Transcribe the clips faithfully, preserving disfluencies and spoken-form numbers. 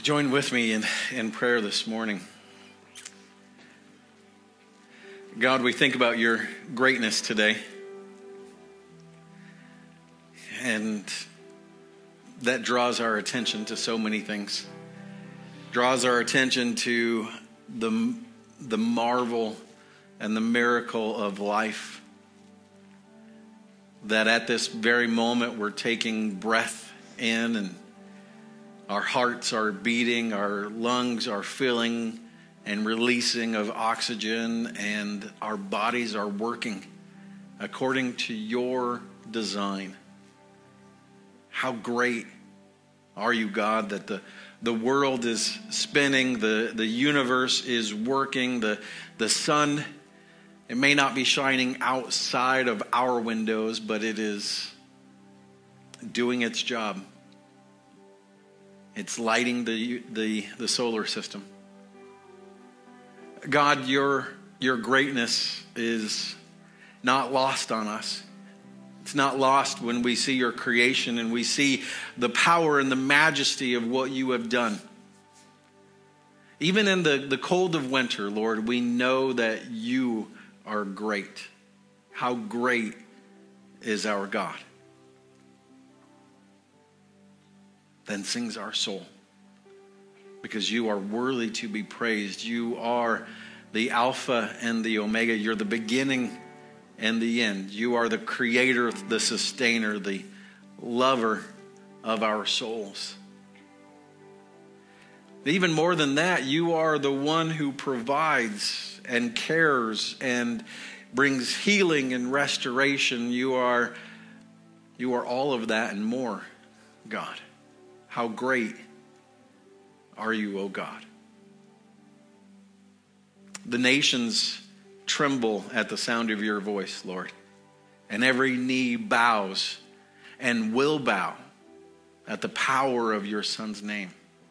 Join with me in, in prayer this morning. God, we think about your greatness today. And that draws our attention to so many things. Draws our attention to the, the marvel and the miracle of life. That at this very moment we're taking breath in and our hearts are beating, our lungs are filling and releasing of oxygen, and our bodies are working according to your design. How great are you, God, that the, the world is spinning, the, the universe is working, the, the sun, it may not be shining outside of our windows, but it is doing its job. It's lighting the, the, the solar system. God, your, your greatness is not lost on us. It's not lost when we see your creation and we see the power and the majesty of what you have done. Even in the, the cold of winter, Lord, we know that you are great. How great is our God? Then sings our soul, because you are worthy to be praised. You are the Alpha and the Omega. You're the beginning and the end. You are the creator, the sustainer, the lover of our souls. Even more than that, you are the one who provides and cares and brings healing and restoration. You are, you are all of that and more, God. How great are you, O God? The nations tremble at the sound of your voice, Lord, and every knee bows and will bow at the power of your Son's name.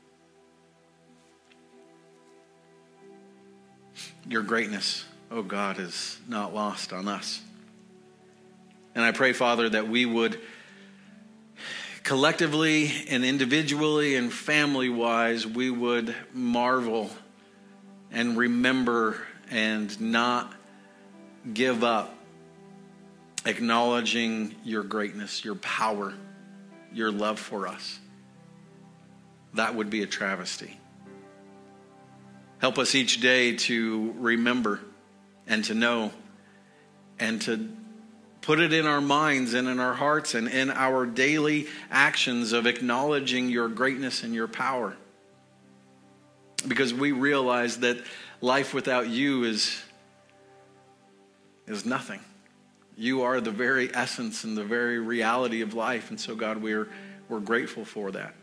Your greatness, O God, is not lost on us. And I pray, Father, that we would collectively and individually and family-wise, we would marvel and remember and not give up acknowledging your greatness, your power, your love for us. That would be a travesty. Help us each day to remember and to know and to put it in our minds and in our hearts and in our daily actions of acknowledging your greatness and your power. Because we realize that life without you is, is nothing. You are the very essence and the very reality of life. And so, God, we're, we're grateful for that.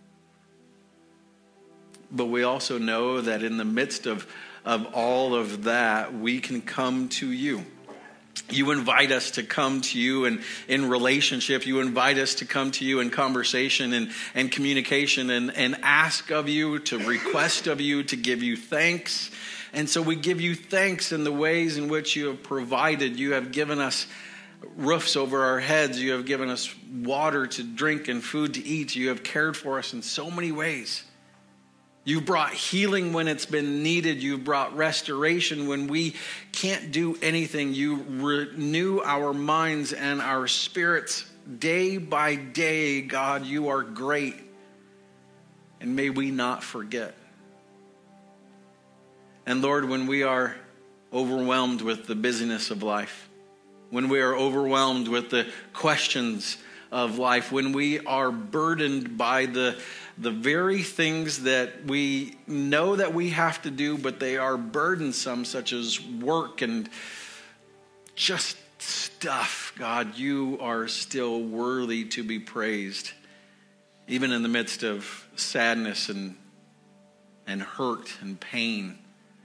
But we also know that in the midst of, of all of that, we can come to you. You invite us to come to you in, in relationship. You invite us to come to you in conversation and, and communication and, and ask of you, to request of you, to give you thanks. And so we give you thanks in the ways in which you have provided. You have given us roofs over our heads. You have given us water to drink and food to eat. You have cared for us in so many ways. You've brought healing when it's been needed. You've brought restoration when we can't do anything. You renew our minds and our spirits day by day. God, you are great. And may we not forget. And Lord, when we are overwhelmed with the busyness of life, when we are overwhelmed with the questions of life, when we are burdened by the the very things that we know that we have to do, but they are burdensome, such as work and just stuff. God, you are still worthy to be praised, even in the midst of sadness and, and hurt and pain.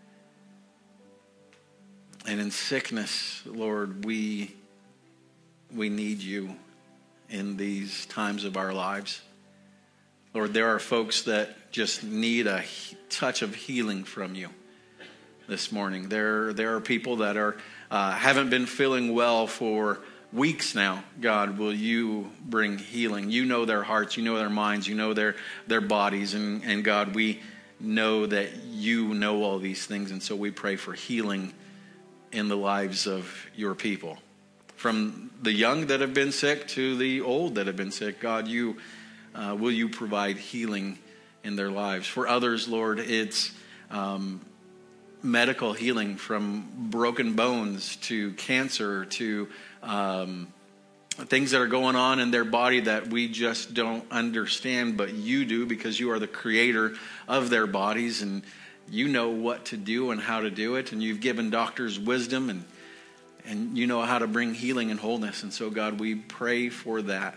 And in sickness, Lord, we, we need you in these times of our lives. Lord, there are folks that just need a touch of healing from you this morning. There, there are people that are uh, haven't been feeling well for weeks now, God, will you bring healing? You know their hearts, you know their minds, you know their, their bodies. And, and God, we know that you know all these things. And so we pray for healing in the lives of your people. From the young that have been sick to the old that have been sick, God, you uh, will you provide healing in their lives. For others, Lord, it's um, medical healing, from broken bones to cancer to um, things that are going on in their body that we just don't understand, but you do, because you are the creator of their bodies, and you know what to do and how to do it, and you've given doctors wisdom, and and you know how to bring healing and wholeness. And so, God, we pray for that.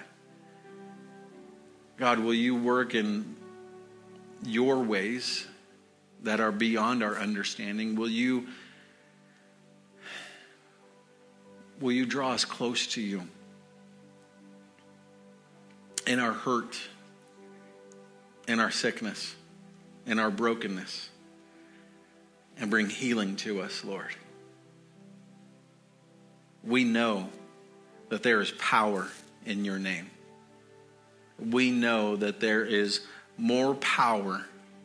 God, will you work in your ways that are beyond our understanding? Will you, will you draw us close to you in our hurt, in our sickness, in our brokenness, and bring healing to us, Lord? We know that there is power in your name. We know that there is more power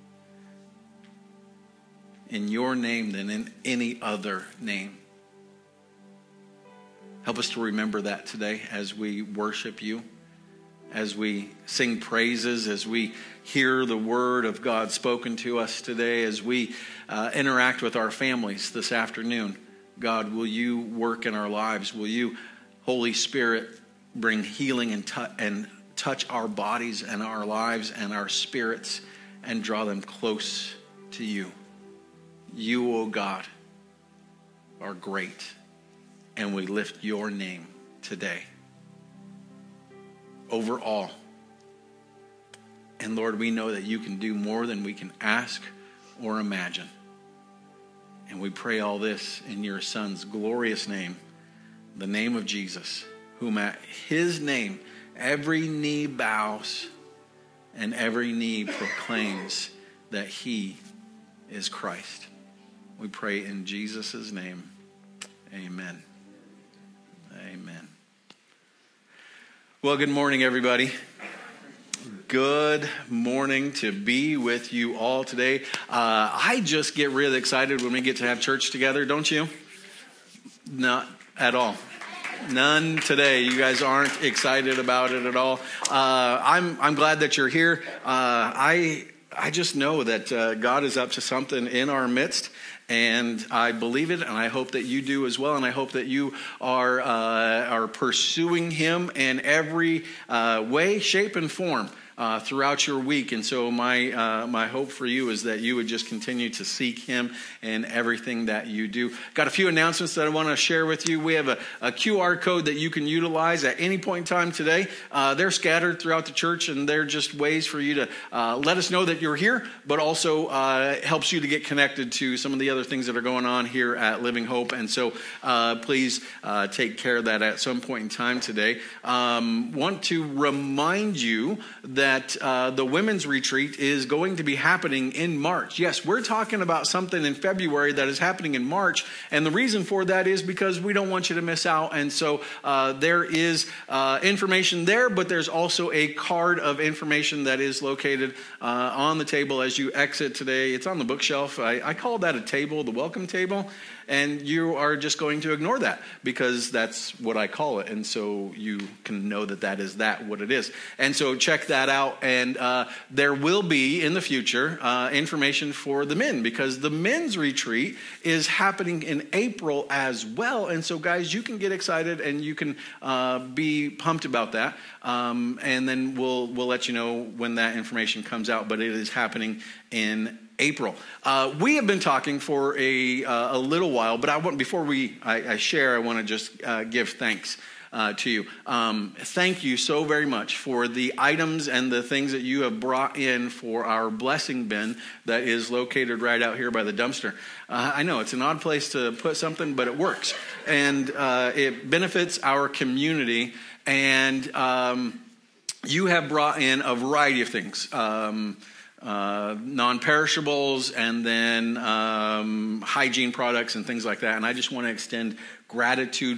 in your name than in any other name. Help us to remember that today as we worship you, as we sing praises, as we hear the word of God spoken to us today, as we uh, interact with our families this afternoon. God, will you work in our lives? Will you, Holy Spirit, bring healing and, tu- and touch our bodies and our lives and our spirits and draw them close to you? You, O God, are great, and we lift your name today over all. And Lord, we know that you can do more than we can ask or imagine. And we pray all this in your Son's glorious name, the name of Jesus, whom at his name every knee bows and every knee proclaims that he is Christ. We pray in Jesus' name. Amen. Amen. Well, good morning, everybody. Good morning to be with you all today. Uh, I just get really excited when we get to have church together, don't you? Not at all. None today. You guys aren't excited about it at all. Uh, I'm I'm glad that you're here. Uh, I I just know that uh, God is up to something in our midst. And I believe it, and I hope that you do as well. And I hope that you are uh, are pursuing him in every uh, way, shape, and form uh, throughout your week. And so my uh, my hope for you is that you would just continue to seek him in everything that you do. Got a few announcements that I want to share with you. We have a, a Q R code that you can utilize at any point in time today. Uh, they're scattered throughout the church, and they're just ways for you to uh, let us know that you're here, but also uh, helps you to get connected to some of the other things that are going on here at Living Hope. And so uh, please uh, take care of that at some point in time today. Um, want to remind you that uh, the women's retreat is going to be happening in March. Yes, we're talking about something in February that is happening in March. And the reason for that is because we don't want you to miss out. And so uh, there is uh, information there, but there's also a card of information that is located uh, on the table as you exit today. It's on the bookshelf. I, I call that a table, the welcome table. And you are just going to ignore that because that's what I call it. And so you can know that that is that what it is. And so check that out. And uh, there will be in the future uh, information for the men, because the men's retreat is happening in April as well. And so guys, you can get excited and you can uh, be pumped about that. Um, and then we'll we'll let you know when that information comes out. But it is happening in April. Uh, we have been talking for a uh, a little while, but I want before we I, I share, I want to just uh, give thanks uh, to you. Um, thank you so very much for the items and the things that you have brought in for our blessing bin that is located right out here by the dumpster. Uh, I know it's an odd place to put something, but it works, and uh, it benefits our community. And um, you have brought in a variety of things. Um, Uh, non-perishables, and then um, hygiene products and things like that. And I just want to extend gratitude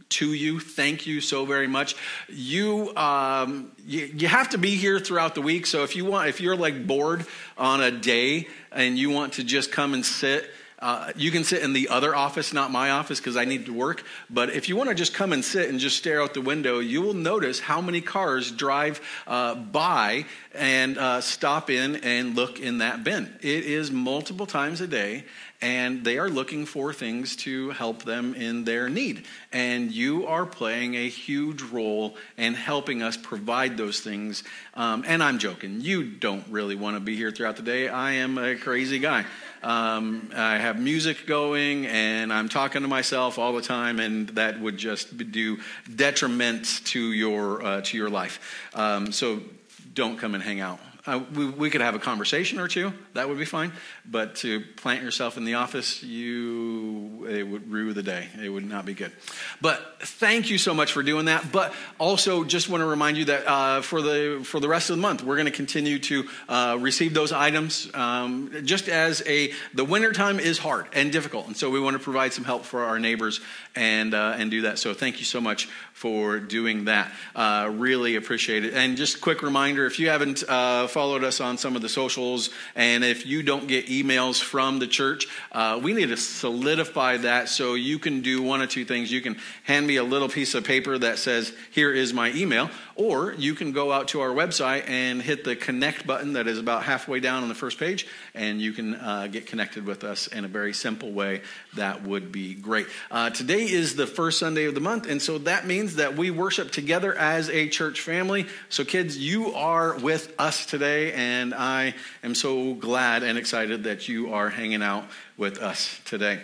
to you. Thank you so very much. You, um, you you have to be here throughout the week. So if you want, if you're like bored on a day and you want to just come and sit, uh, you can sit in the other office, not my office, because I need to work. But if you want to just come and sit and just stare out the window, you will notice how many cars drive uh, by and uh, stop in and look in that bin. It is multiple times a day. And they are looking for things to help them in their need. And you are playing a huge role in helping us provide those things. Um, and I'm joking. You don't really want to be here throughout the day. I am a crazy guy. Um, I have music going, and I'm talking to myself all the time, and that would just do detriment to your uh, to your life. Um, so don't come and hang out. Uh, we, we could have a conversation or two. That would be fine. But to plant yourself in the office, you it would rue the day. It would not be good. But thank you so much for doing that. But also, just want to remind you that uh, for the for the rest of the month, we're going to continue to uh, receive those items. Um, just as a the wintertime is hard and difficult, and so we want to provide some help for our neighbors and uh, and do that. So thank you so much for doing that. Uh, really appreciate it. And just a quick reminder, if you haven't uh, followed us on some of the socials, and if you don't get emails from the church, uh, we need to solidify that so you can do one of two things. You can hand me a little piece of paper that says, here is my email, or you can go out to our website and hit the connect button that is about halfway down on the first page, and you can uh, get connected with us in a very simple way. That would be great. Uh, today is the first Sunday of the month, and so that means that we worship together as a church family. So kids, you are with us today, and I am so glad and excited that you are hanging out with us today.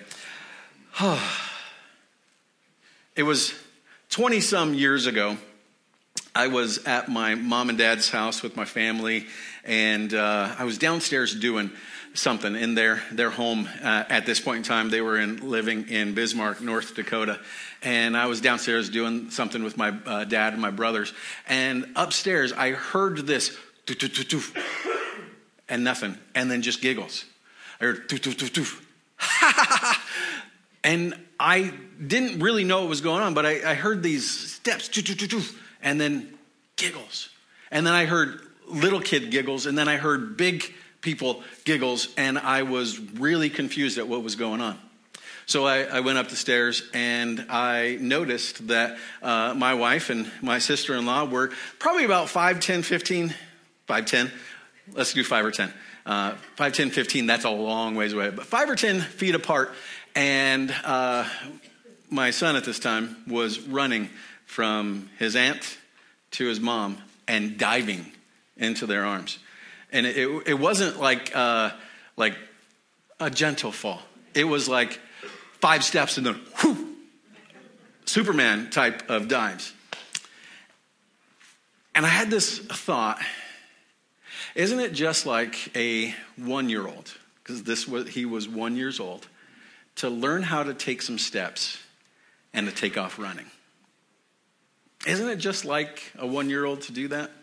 It was twenty some years ago. I was at my mom and dad's house with my family, and uh, I was downstairs doing something in their their home. Uh, at this point in time, they were in living in Bismarck, North Dakota, and I was downstairs doing something with my uh, dad and my brothers. And upstairs, I heard this doof, doof, doof, doof, and nothing, and then just giggles. I heard doof, doof, doof, doof. And I didn't really know what was going on, but I, I heard these steps, doof, doof, doof, doof, and then giggles, and then I heard little kid giggles, and then I heard big people giggles, and I was really confused at what was going on. So I, I went up the stairs, and I noticed that uh, my wife and my sister-in-law were probably about five, ten, fifteen, five, ten. Let's do five or ten. Uh, five, ten, fifteen, that's a long ways away, but five or ten feet apart. And uh, my son at this time was running from his aunt to his mom and diving into their arms. And it, it, it wasn't like uh, like a gentle fall. It was like five steps and then whoo, Superman type of dives. And I had this thought, isn't it just like a one-year-old, because this was he was one years old, to learn how to take some steps and to take off running? Isn't it just like a one-year-old to do that?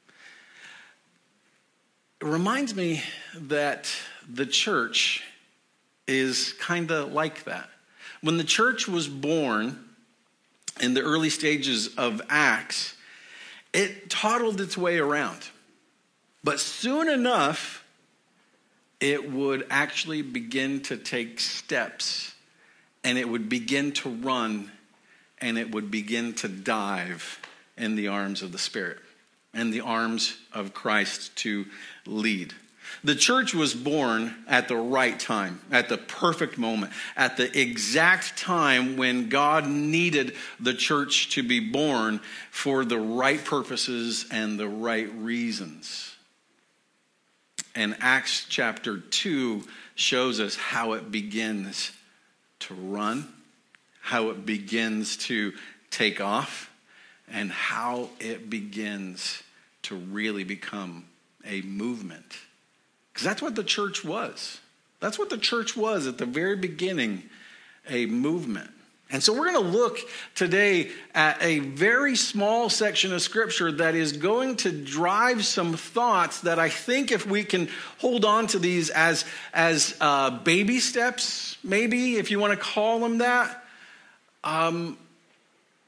It reminds me that the church is kind of like that. When the church was born in the early stages of Acts, it toddled its way around. But soon enough, it would actually begin to take steps, and it would begin to run, and it would begin to dive in the arms of the Spirit and the arms of Christ to lead. The church was born at the right time, at the perfect moment, at the exact time when God needed the church to be born for the right purposes and the right reasons. And Acts chapter two shows us how it begins to run, how it begins to take off, and how it begins to really become a movement. Because that's what the church was. That's what the church was at the very beginning, a movement. And so we're going to look today at a very small section of Scripture that is going to drive some thoughts that I think if we can hold on to these as, as uh, baby steps, maybe, if you want to call them that, um,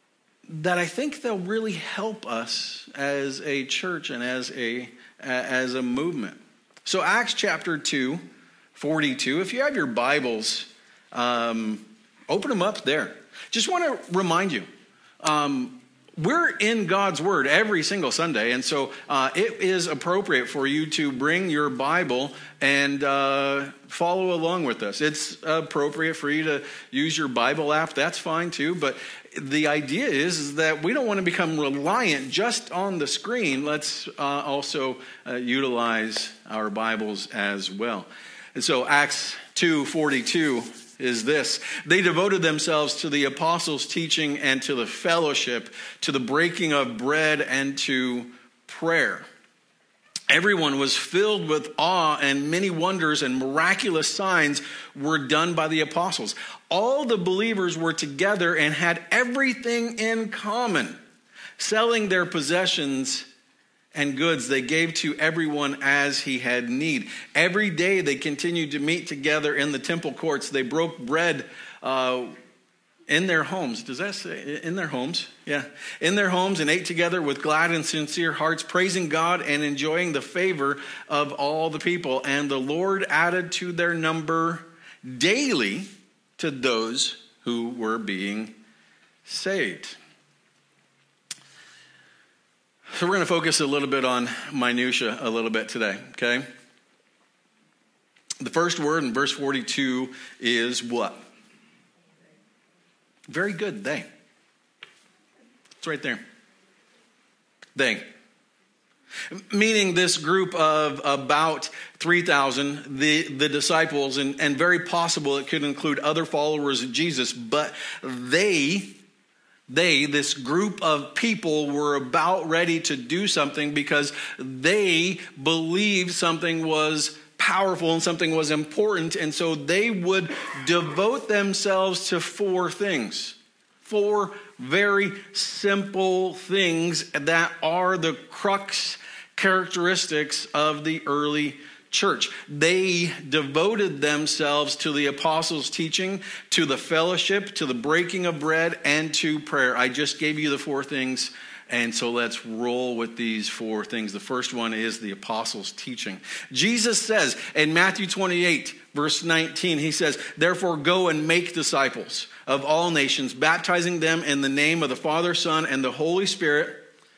that I think they'll really help us as a church and as a as a movement. So Acts chapter two, forty-two. If you have your Bibles, um, open them up there. Just want to remind you, um, we're in God's Word every single Sunday, and so uh, it is appropriate for you to bring your Bible and uh, follow along with us. It's appropriate for you to use your Bible app. That's fine too, but the idea is, is that we don't want to become reliant just on the screen. Let's uh, also uh, utilize our Bibles as well. And so Acts two forty-two is this: they devoted themselves to the apostles' teaching and to the fellowship, to the breaking of bread and to prayer. Everyone was filled with awe, and many wonders and miraculous signs were done by the apostles. All the believers were together and had everything in common. Selling their possessions and goods, they gave to everyone as he had need. Every day they continued to meet together in the temple courts. They broke bread uh, in their homes. Does that say in their homes? Yeah. In their homes, and ate together with glad and sincere hearts, praising God and enjoying the favor of all the people. And the Lord added to their number daily to those who were being saved. So we're going to focus a little bit on minutia a little bit today, okay? The first word in verse forty-two is what? Very good, they. It's right there. They. Meaning this group of about three thousand, the, the disciples, and, and very possible it could include other followers of Jesus, but they, they, this group of people were about ready to do something because they believed something was powerful and something was important, and so they would devote themselves to four things. Four very simple things that are the crux characteristics of the early church. They devoted themselves to the apostles' teaching, to the fellowship, to the breaking of bread, and to prayer. I just gave you the four things, and so let's roll with these four things. The first one is the apostles' teaching. Jesus says in Matthew twenty-eight, verse nineteen, he says, "Therefore go and make disciples of all nations, baptizing them in the name of the Father, Son, and the Holy Spirit."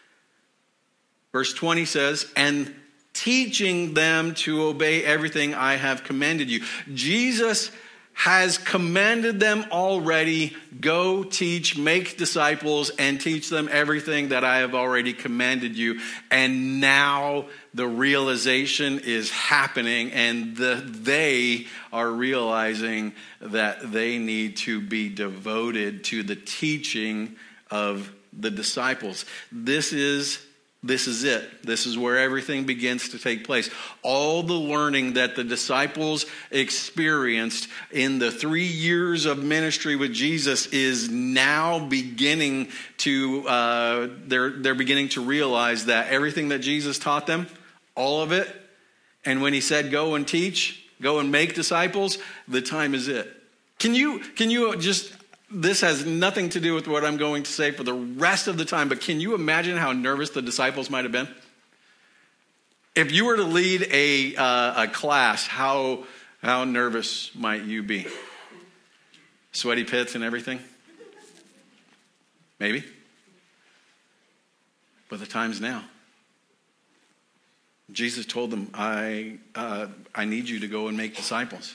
Verse twenty says, "and teaching them to obey everything I have commanded you." Jesus has commanded them already, go teach, make disciples, and teach them everything that I have already commanded you. And now the realization is happening, and the, they are realizing that they need to be devoted to the teaching of the disciples. This is This is it. This is where everything begins to take place. All the learning that the disciples experienced in the three years of ministry with Jesus is now beginning to, uh, they're, they're beginning to realize that everything that Jesus taught them, all of it, and when he said go and teach, go and make disciples, the time is it. Can you, can you just... This has nothing to do with what I'm going to say for the rest of the time, but can you imagine how nervous the disciples might have been? If you were to lead a uh, a class, how how nervous might you be? Sweaty pits and everything? Maybe. But the time's now. Jesus told them, I uh, I need you to go and make disciples.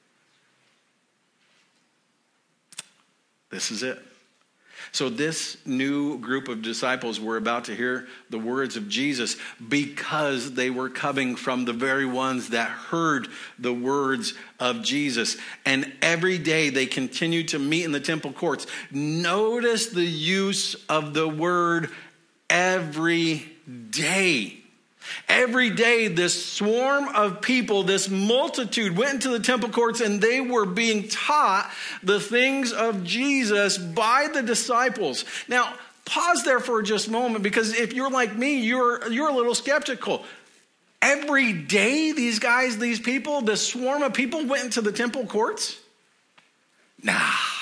This is it. So this new group of disciples were about to hear the words of Jesus because they were coming from the very ones that heard the words of Jesus. And every day they continued to meet in the temple courts. Notice the use of the word every day. Every day, this swarm of people, this multitude went into the temple courts, and they were being taught the things of Jesus by the disciples. Now, pause there for just a moment, because if you're like me, you're, you're a little skeptical. Every day, these guys, these people, this swarm of people went into the temple courts? Nah,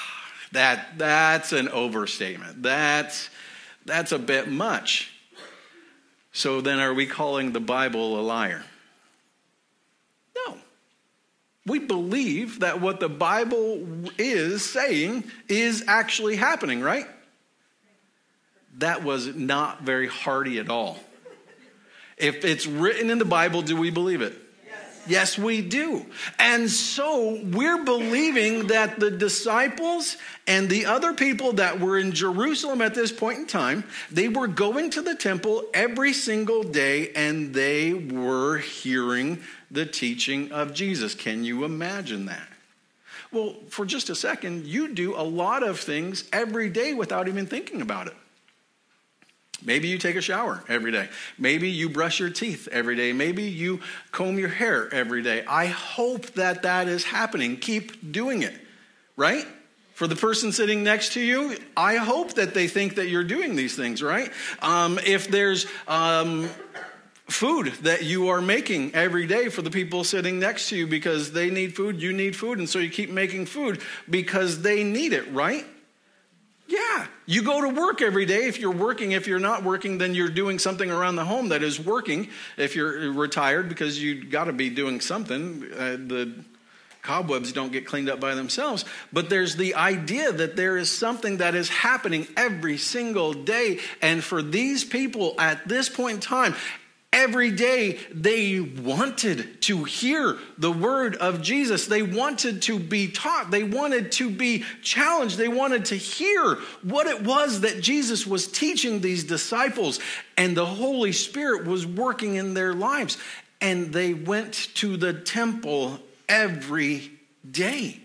That, that's an overstatement. That's, that's a bit much. So then are we calling the Bible a liar? No. We believe that what the Bible is saying is actually happening, right? That was not very hearty at all. If it's written in the Bible, do we believe it? Yes, yes we do. And so we're believing that the disciples and the other people that were in Jerusalem at this point in time, they were going to the temple every single day and they were hearing the teaching of Jesus. Can you imagine that? Well, for just a second, you do a lot of things every day without even thinking about it. Maybe you take a shower every day. Maybe you brush your teeth every day. Maybe you comb your hair every day. I hope that that is happening. Keep doing it, right? For the person sitting next to you, I hope that they think that you're doing these things, right? Um, if there's um, food that you are making every day for the people sitting next to you because they need food, you need food, and so you keep making food because they need it, right? Yeah, you go to work every day. If you're working, if you're not working, then you're doing something around the home that is working. If you're retired, because you got to be doing something. Uh, the cobwebs don't get cleaned up by themselves. But there's the idea that there is something that is happening every single day. And for these people at this point in time, every day they wanted to hear the word of Jesus. They wanted to be taught. They wanted to be challenged. They wanted to hear what it was that Jesus was teaching these disciples. And the Holy Spirit was working in their lives. And they went to the temple every day.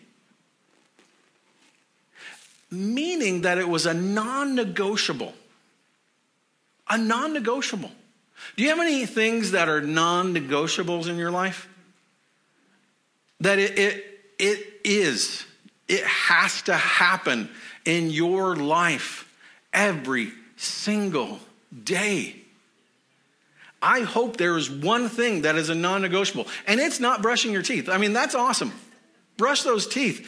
Meaning that it was a non-negotiable. A non-negotiable. Do you have any things that are non-negotiables in your life? That it, it, it is. It has to happen in your life every single day. I hope there is one thing that is a non-negotiable. And it's not brushing your teeth. I mean, that's awesome. Brush those teeth.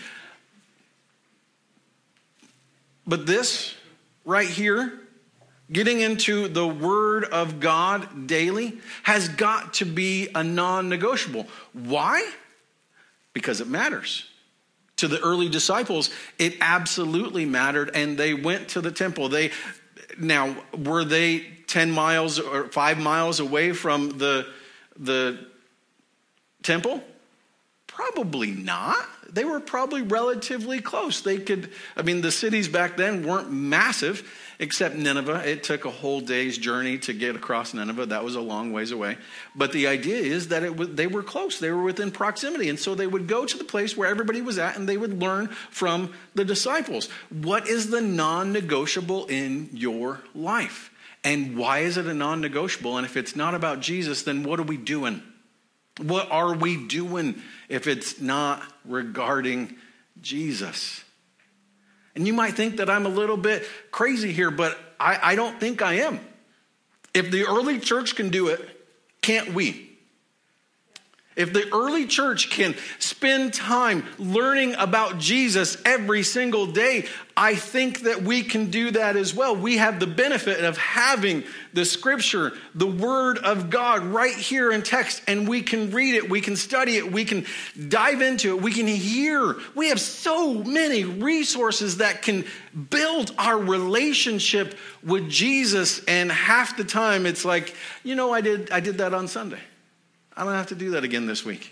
But this right here, getting into the Word of God daily, has got to be a non-negotiable. Why? Because it matters. To the early disciples, it absolutely mattered, and they went to the temple. They now, were they ten miles or five miles away from the, the temple? Probably not. They were probably relatively close. They could, I mean, the cities back then weren't massive, except Nineveh. It took a whole day's journey to get across Nineveh. That was a long ways away. But the idea is that it was, they were close. They were within proximity. And so they would go to the place where everybody was at and they would learn from the disciples. What is the non-negotiable in your life? And why is it a non-negotiable? And if it's not about Jesus, then what are we doing? What are we doing if it's not regarding Jesus? And you might think that I'm a little bit crazy here, but I, I don't think I am. If the early church can do it, can't we? If the early church can spend time learning about Jesus every single day, I think that we can do that as well. We have the benefit of having the scripture, the word of God right here in text, and we can read it, we can study it, we can dive into it, we can hear. We have so many resources that can build our relationship with Jesus, and half the time it's like, you know, I did I did that on Sunday. I don't have to do that again this week.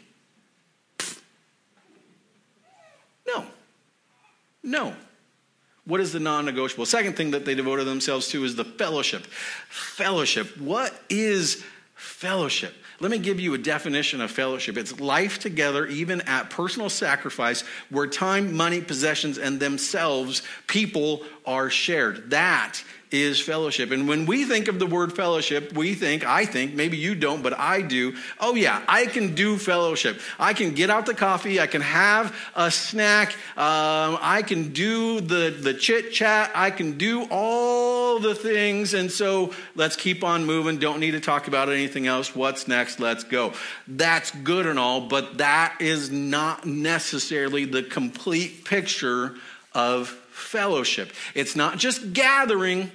No. No. What is the non-negotiable? Second thing that they devoted themselves to is the fellowship. Fellowship. What is fellowship? Let me give you a definition of fellowship. It's life together, even at personal sacrifice, where time, money, possessions, and themselves, people are shared. That is fellowship. And when we think of the word fellowship, we think, I think, maybe you don't, but I do. Oh yeah, I can do fellowship. I can get out the coffee. I can have a snack. Um, I can do the, the chit chat. I can do all the things. And so let's keep on moving. Don't need to talk about anything else. What's next? Let's go. That's good and all, but that is not necessarily the complete picture of fellowship. It's not just gathering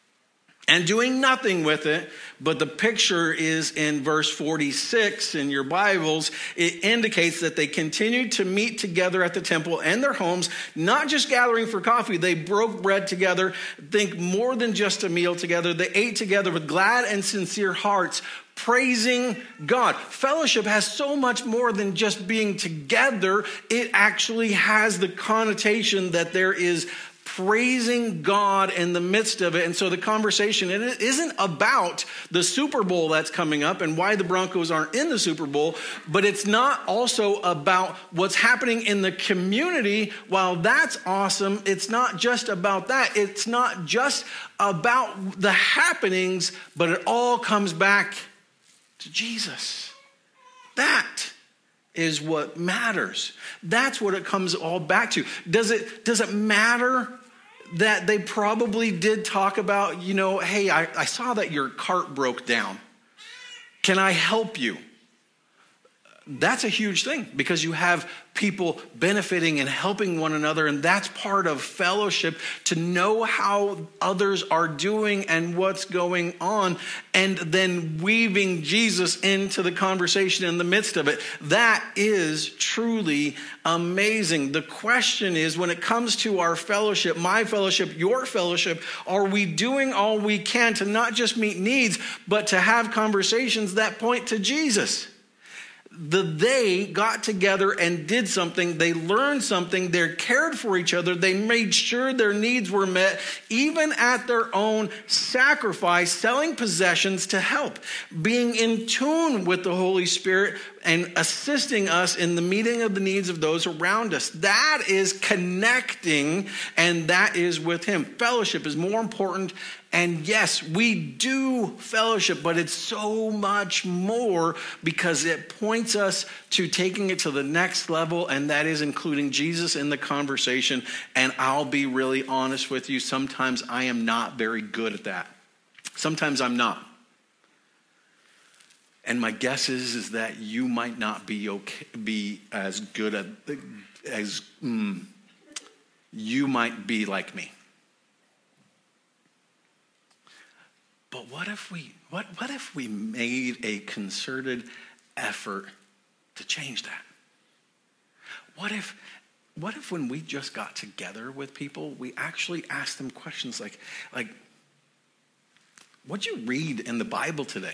and doing nothing with it, but the picture is in verse forty-six in your Bibles. It indicates that they continued to meet together at the temple and their homes, not just gathering for coffee. They broke bread together. Think more than just a meal together. They ate together with glad and sincere hearts, praising God. Fellowship has so much more than just being together. It actually has the connotation that there is praising God in the midst of it. And so the conversation, it isn't about the Super Bowl that's coming up and why the Broncos aren't in the Super Bowl, but it's not also about what's happening in the community. While that's awesome, it's not just about that. It's not just about the happenings, but it all comes back to Jesus. That is what matters. That's what it comes all back to. Does it, does it matter that they probably did talk about, you know, hey, I, I saw that your cart broke down. Can I help you? That's a huge thing because you have people benefiting and helping one another. And that's part of fellowship, to know how others are doing and what's going on, and then weaving Jesus into the conversation in the midst of it. That is truly amazing. The question is, when it comes to our fellowship, my fellowship, your fellowship, are we doing all we can to not just meet needs, but to have conversations that point to Jesus? The they got together and did something. They learned something. They cared for each other. They made sure their needs were met, even at their own sacrifice, selling possessions to help, being in tune with the Holy Spirit and assisting us in the meeting of the needs of those around us. That is connecting, and that is with Him. Fellowship is more important. And yes, we do fellowship, but it's so much more because it points us to taking it to the next level, and that is including Jesus in the conversation. And I'll be really honest with you, sometimes I am not very good at that. Sometimes I'm not. And my guess is, is that you might not be okay, be as good at, as, mm, you might be like me. But what if we what what if we made a concerted effort to change that? What if what if when we just got together with people, we actually asked them questions like like what'd you read in the Bible today?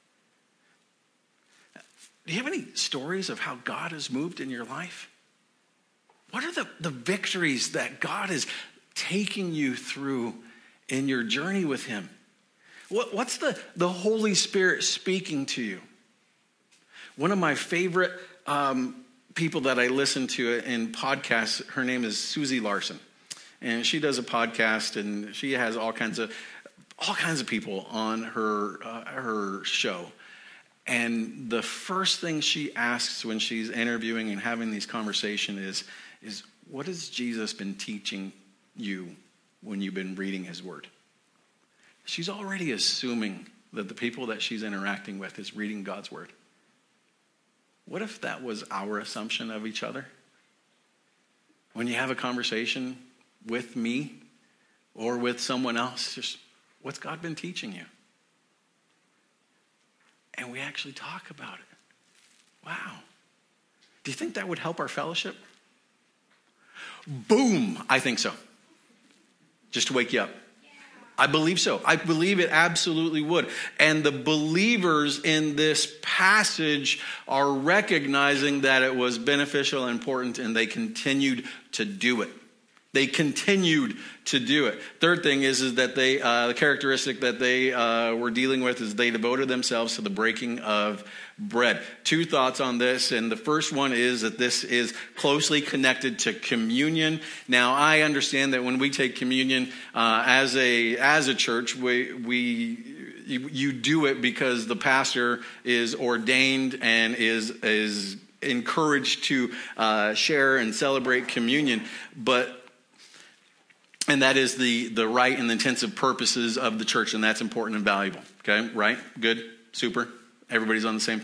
Do you have any stories of how God has moved in your life? What are the, the victories that God is taking you through in your journey with Him? What, what's the, the Holy Spirit speaking to you? One of my favorite um, people that I listen to in podcasts, her name is Susie Larson. And she does a podcast, and she has all kinds of all kinds of people on her uh, her show. And the first thing she asks when she's interviewing and having these conversations is, is what has Jesus been teaching you when you've been reading His Word? She's already assuming that the people that she's interacting with is reading God's Word. What if that was our assumption of each other? When you have a conversation with me or with someone else, just what's God been teaching you? And we actually talk about it. Wow. Do you think that would help our fellowship? Boom, I think so. Just to wake you up. I believe so. I believe it absolutely would. And the believers in this passage are recognizing that it was beneficial and important, and they continued to do it. They continued to do it. Third thing is, is that they, uh, the characteristic that they uh, were dealing with is they devoted themselves to the breaking of bread. Two thoughts on this, and the first one is that this is closely connected to communion. Now, I understand that when we take communion uh, as a as a church, we we you, you do it because the pastor is ordained and is is encouraged to uh, share and celebrate communion, but. And that is the, the right and the intensive purposes of the church, and that's important and valuable. Okay, right? Good? Super? Everybody's on the same page?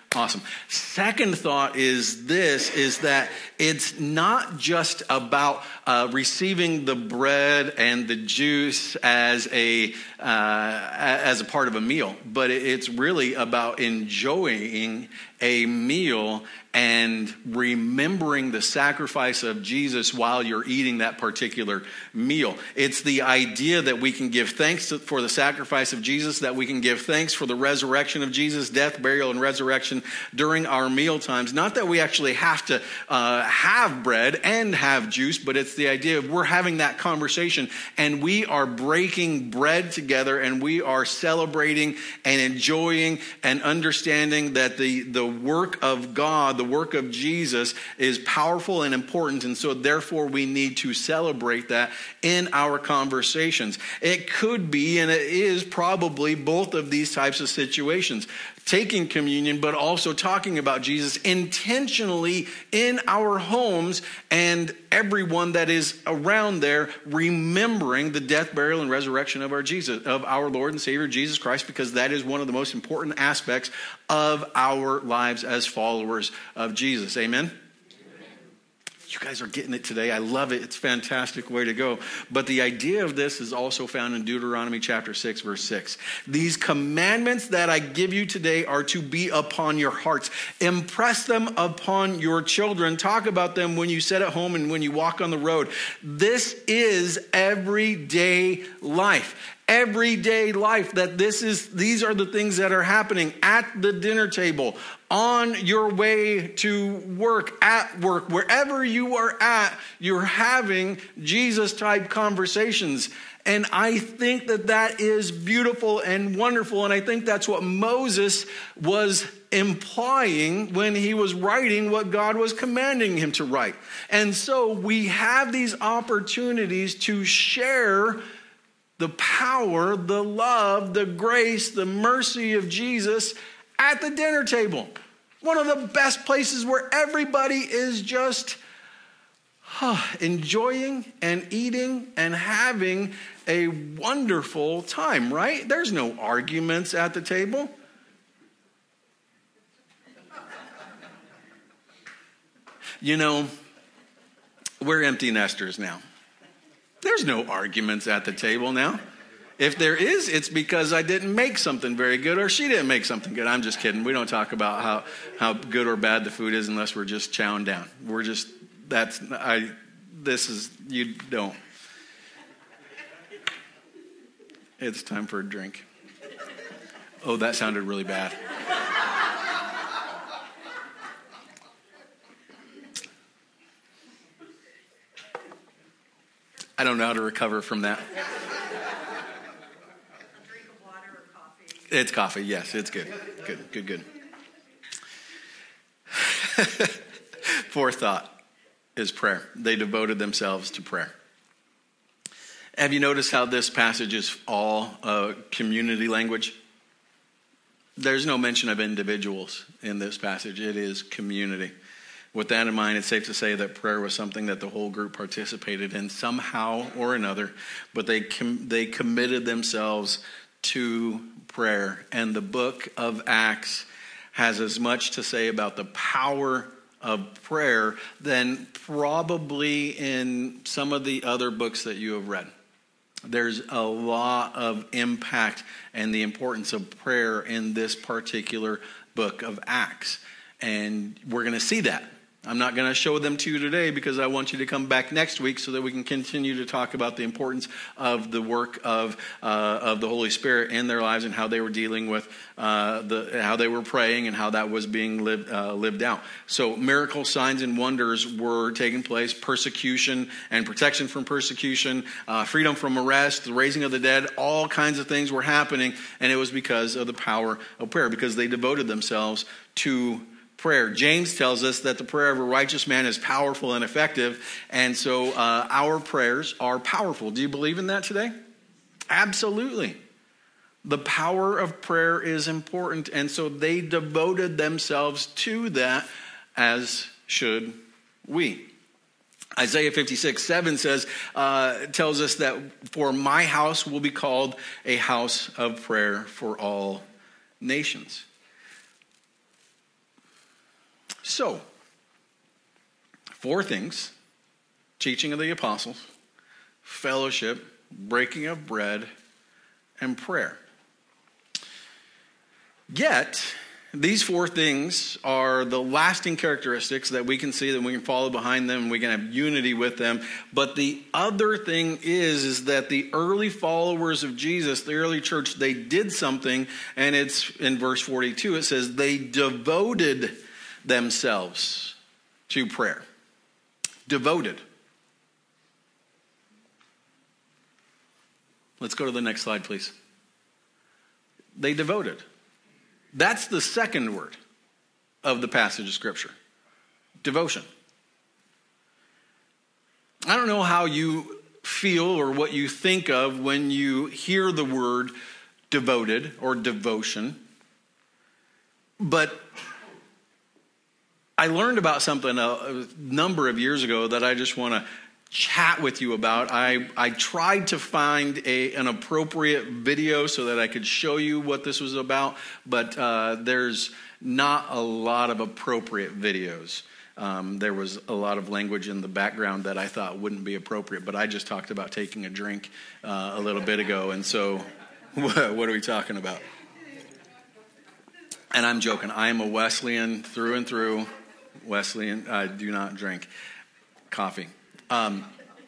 Awesome. Second thought is this, is that it's not just about uh, receiving the bread and the juice as a uh, as a part of a meal, but it's really about enjoying a meal and remembering the sacrifice of Jesus while you're eating that particular meal. It's the idea that we can give thanks for the sacrifice of Jesus, that we can give thanks for the resurrection of Jesus, death, burial, and resurrection during our meal times. Not that we actually have to uh, have bread and have juice, but it's the idea of we're having that conversation and we are breaking bread together and we are celebrating and enjoying and understanding that the, the work of God, the work of Jesus is powerful and important, and so therefore we need to celebrate that in our conversations. It could be, and it is probably, both of these types of situations. Taking communion, but also talking about Jesus intentionally in our homes and everyone that is around there, remembering the death, burial, and resurrection of our Jesus, of our Lord and Savior Jesus Christ, because that is one of the most important aspects of our lives as followers of Jesus. Amen? You guys are getting it today. I love it. It's a fantastic way to go. But the idea of this is also found in Deuteronomy chapter six, verse six. These commandments that I give you today are to be upon your hearts. Impress them upon your children. Talk about them when you sit at home and when you walk on the road. This is everyday life. Everyday life, that this is, these are the things that are happening at the dinner table, on your way to work, at work, wherever you are at, you're having Jesus type conversations. And I think that that is beautiful and wonderful. And I think that's what Moses was implying when he was writing what God was commanding him to write. And so we have these opportunities to share the power, the love, the grace, the mercy of Jesus at the dinner table. One of the best places where everybody is just huh, enjoying and eating and having a wonderful time, right? There's no arguments at the table. You know, we're empty nesters now. There's no arguments at the table now. If there is, it's because I didn't make something very good or she didn't make something good. I'm just kidding. We don't talk about how, how good or bad the food is unless we're just chowing down. We're just, that's, I, this is, you don't. It's time for a drink. Oh, that sounded really bad. I don't know how to recover from that. A drink of water or coffee? It's coffee, yes. It's good. Good, good, good. Fourth thought is prayer. They devoted themselves to prayer. Have you noticed how this passage is all uh, community language? There's no mention of individuals in this passage. It is community. With that in mind, it's safe to say that prayer was something that the whole group participated in somehow or another, but they com- they committed themselves to prayer. And the book of Acts has as much to say about the power of prayer than probably in some of the other books that you have read. There's a lot of impact and the importance of prayer in this particular book of Acts. And we're going to see that. I'm not going to show them to you today because I want you to come back next week so that we can continue to talk about the importance of the work of uh, of the Holy Spirit in their lives and how they were dealing with uh, the how they were praying and how that was being lived uh, lived out. So miracles, signs, and wonders were taking place. Persecution and protection from persecution, uh, freedom from arrest, the raising of the dead, all kinds of things were happening, and it was because of the power of prayer, because they devoted themselves to prayer. James tells us that the prayer of a righteous man is powerful and effective, and so uh, our prayers are powerful. Do you believe in that today? Absolutely. The power of prayer is important, and so they devoted themselves to that, as should we. Isaiah fifty-six seven says, uh, tells us that for my house will be called a house of prayer for all nations. So, four things: teaching of the apostles, fellowship, breaking of bread, and prayer. Yet, these four things are the lasting characteristics that we can see, that we can follow behind them, we can have unity with them. But the other thing is, is that the early followers of Jesus, the early church, they did something, and it's in verse forty-two, it says they devoted themselves to prayer. Devoted. Let's go to the next slide, please. They devoted. That's the second word of the passage of Scripture. Devotion. I don't know how you feel or what you think of when you hear the word devoted or devotion. But I learned about something a, a number of years ago that I just want to chat with you about. I, I tried to find a, an appropriate video so that I could show you what this was about, but uh, there's not a lot of appropriate videos. Um, there was a lot of language in the background that I thought wouldn't be appropriate, but I just talked about taking a drink uh, a little bit ago, and so what, what are we talking about? And I'm joking. I am a Wesleyan through and through. Wesleyan, I do not drink coffee. Um,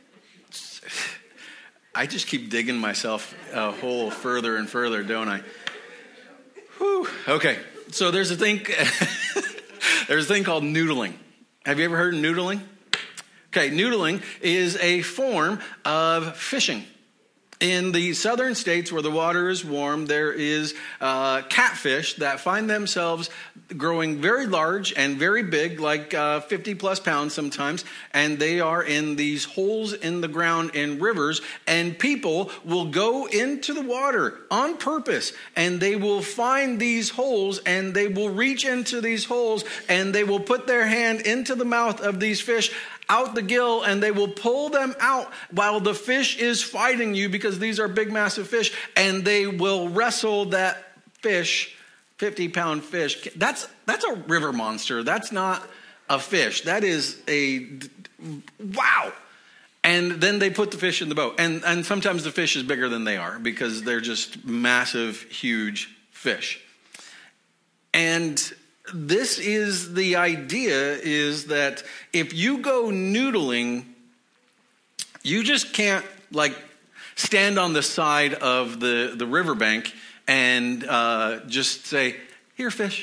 I just keep digging myself a hole further and further, don't I? Whew. Okay, so there's a thing. There's a thing called noodling. Have you ever heard of noodling? Okay, noodling is a form of fishing. In the southern states where the water is warm, there is uh, catfish that find themselves growing very large and very big, like uh, fifty plus pounds sometimes, and they are in these holes in the ground in rivers, and people will go into the water on purpose, and they will find these holes, and they will reach into these holes, and they will put their hand into the mouth of these fish, out the gill, and they will pull them out while the fish is fighting you, because these are big, massive fish, and they will wrestle that fish, fifty pound fish. That's, that's a river monster. That's not a fish. That is a, wow. And then they put the fish in the boat. And, and sometimes the fish is bigger than they are because they're just massive, huge fish. And this is the idea, is that if you go noodling, you just can't like stand on the side of the, the riverbank and uh, just say, here, fish.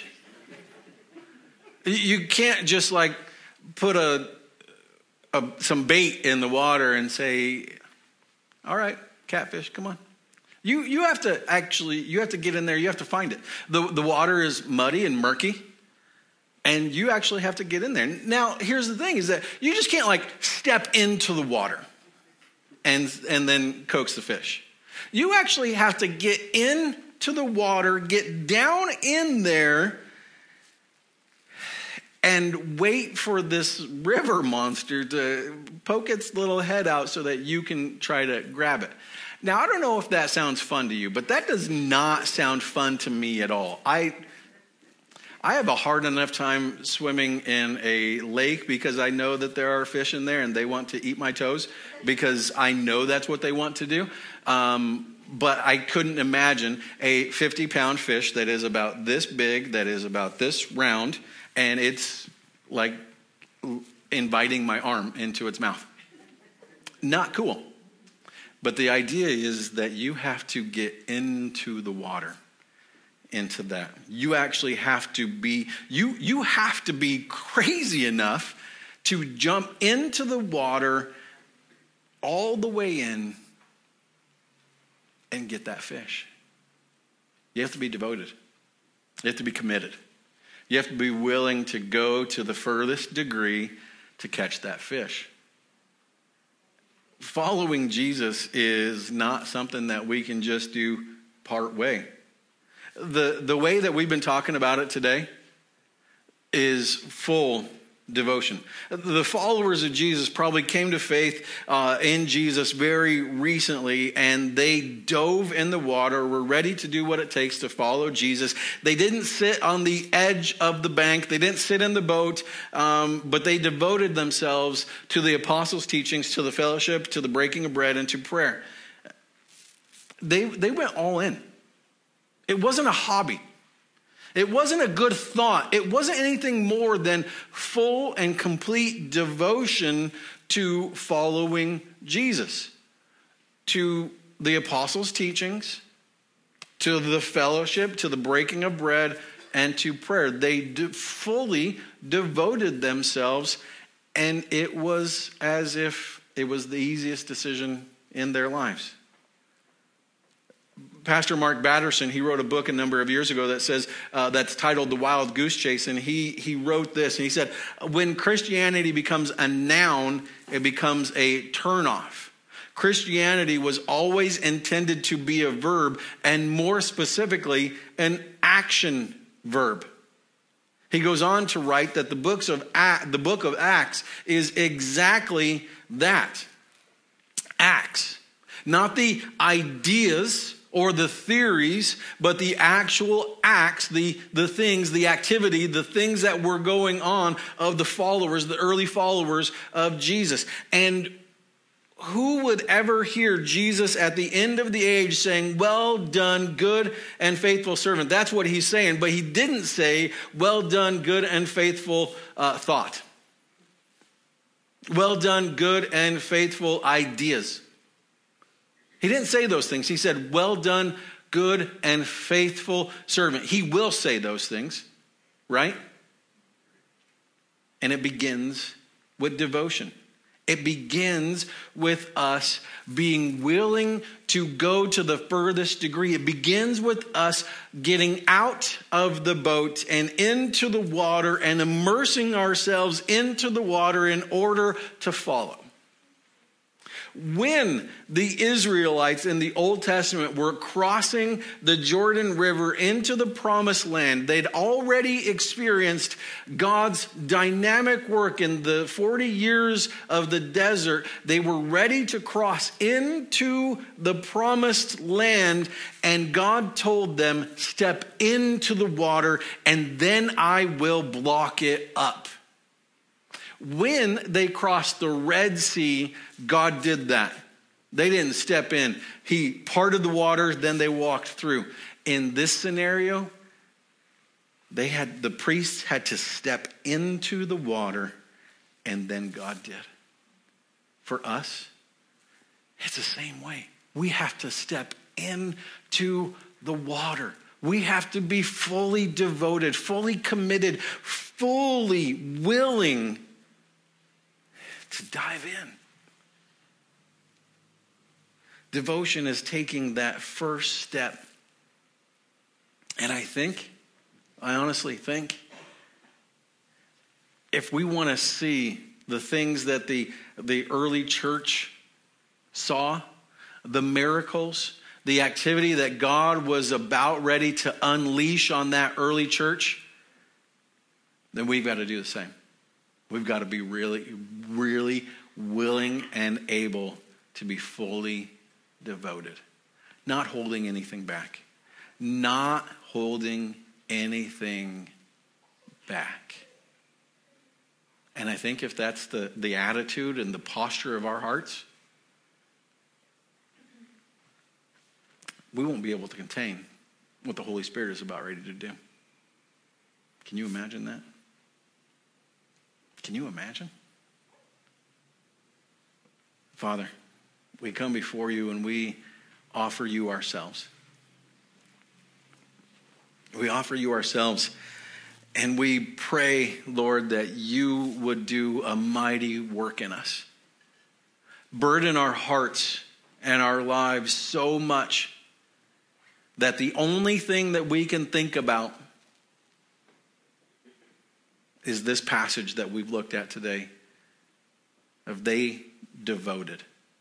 You can't just like put a, a some bait in the water and say, all right, catfish, come on. You you have to actually, you have to get in there, you have to find it. The, the water is muddy and murky. And you actually have to get in there. Now, here's the thing, is that you just can't like step into the water and, and then coax the fish. You actually have to get into the water, get down in there, and wait for this river monster to poke its little head out so that you can try to grab it. Now, I don't know if that sounds fun to you, but that does not sound fun to me at all. I... I have a hard enough time swimming in a lake because I know that there are fish in there and they want to eat my toes because I know that's what they want to do. Um, but I couldn't imagine a fifty pound fish that is about this big, that is about this round, and it's like inviting my arm into its mouth. Not cool. But the idea is that you have to get into the water. Into that. You actually have to be, you, you have to be crazy enough to jump into the water all the way in and get that fish. You have to be devoted. You have to be committed. You have to be willing to go to the furthest degree to catch that fish. Following Jesus is not something that we can just do part way. The, the way that we've been talking about it today is full devotion. The followers of Jesus probably came to faith uh, in Jesus very recently, and they dove in the water, were ready to do what it takes to follow Jesus. They didn't sit on the edge of the bank. They didn't sit in the boat, um, but they devoted themselves to the apostles' teachings, to the fellowship, to the breaking of bread, and to prayer. They, they went all in. It wasn't a hobby. It wasn't a good thought. It wasn't anything more than full and complete devotion to following Jesus, to the apostles' teachings, to the fellowship, to the breaking of bread, and to prayer. They de- fully devoted themselves, and it was as if it was the easiest decision in their lives. Pastor Mark Batterson, he wrote a book a number of years ago that says, uh, that's titled The Wild Goose Chase. And he, he wrote this, and he said, when Christianity becomes a noun, it becomes a turnoff. Christianity was always intended to be a verb, and more specifically, an action verb. He goes on to write that the books of the book of Acts is exactly that. Acts. Not the ideas or the theories, but the actual acts, the, the things, the activity, the things that were going on of the followers, the early followers of Jesus. And who would ever hear Jesus at the end of the age saying, well done, good and faithful servant? That's what he's saying, but he didn't say, well done, good and faithful uh, thought. Well done, good and faithful ideas. He didn't say those things. He said, well done, good and faithful servant. He will say those things, right? And it begins with devotion. It begins with us being willing to go to the furthest degree. It begins with us getting out of the boat and into the water and immersing ourselves into the water in order to follow. When the Israelites in the Old Testament were crossing the Jordan River into the promised land, they'd already experienced God's dynamic work in the forty years of the desert. They were ready to cross into the promised land, and God told them, step into the water and then I will block it up. When they crossed the Red Sea, God did that. They didn't step in. He parted the water, then they walked through. In this scenario, they had the priests had to step into the water, and then God did. For us, it's the same way. We have to step into the water. We have to be fully devoted, fully committed, fully willing to dive in. Devotion is taking that first step. And I think, I honestly think, if we want to see the things that the, the early church saw, the miracles, the activity that God was about ready to unleash on that early church, then we've got to do the same. We've got to be really, really willing and able to be fully devoted. Not holding anything back. Not holding anything back. And I think if that's the, the attitude and the posture of our hearts, we won't be able to contain what the Holy Spirit is about ready to do. Can you imagine that? Can you imagine? Father, we come before you and we offer you ourselves. We offer you ourselves, and we pray, Lord, that you would do a mighty work in us. Burden our hearts and our lives so much that the only thing that we can think about is this passage that we've looked at today of they devoted.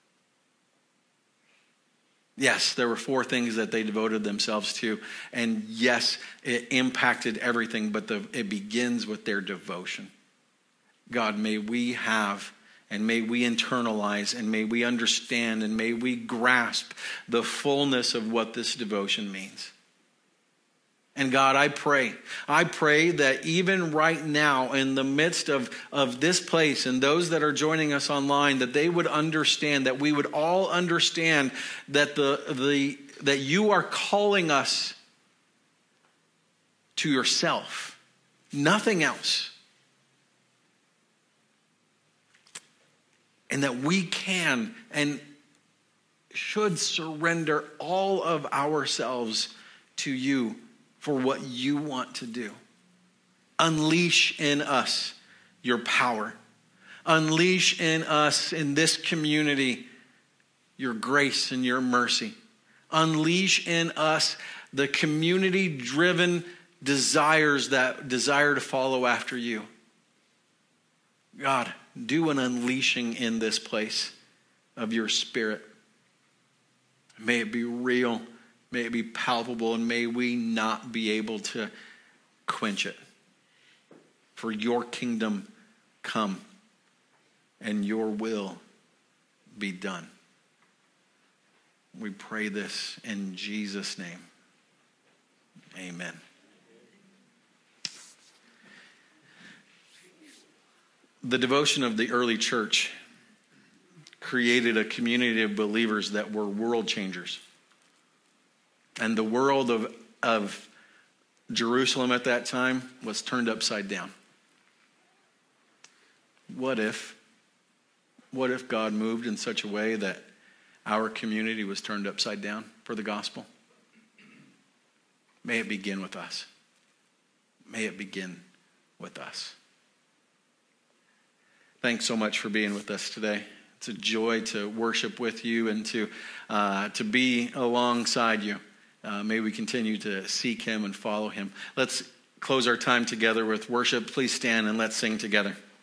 Yes, there were four things that they devoted themselves to. And yes, it impacted everything, but the, it begins with their devotion. God, may we have and may we internalize and may we understand and may we grasp the fullness of what this devotion means. And God, I pray, I pray that even right now in the midst of, of this place and those that are joining us online, that they would understand, that we would all understand that the, the that you are calling us to yourself, nothing else. And that we can and should surrender all of ourselves to you for what you want to do. Unleash in us your power. Unleash in us, in this community, your grace and your mercy. Unleash in us the community-driven desires that desire to follow after you. God, do an unleashing in this place of your Spirit. May it be real. May it be palpable, and may we not be able to quench it. For your kingdom come, and your will be done. We pray this in Jesus' name. Amen. The devotion of the early church created a community of believers that were world changers. And the world of, of Jerusalem at that time was turned upside down. What if, what if God moved in such a way that our community was turned upside down for the gospel? May it begin with us. May it begin with us. Thanks so much for being with us today. It's a joy to worship with you and to uh, to be alongside you. Uh, may we continue to seek him and follow him. Let's close our time together with worship. Please stand and let's sing together.